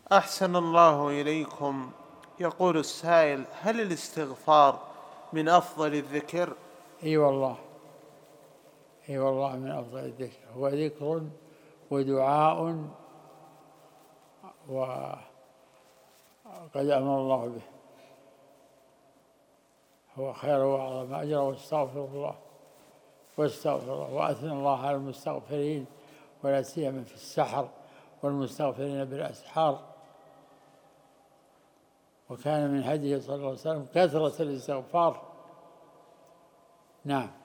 أحسن الله إليكم. يقول السائل: هل الاستغفار من أفضل الذكر؟ اي والله، اي والله من افضل الذكر، هو ذكر ودعاء وقد امر الله به، هو خير واعظم اجرا. واستغفر الله واثنى الله على المستغفرين، ولا سيما في السحر والمستغفرين بالاسحار. وكان من هديه صلى الله عليه وسلم كثرة الاستغفار. نعم.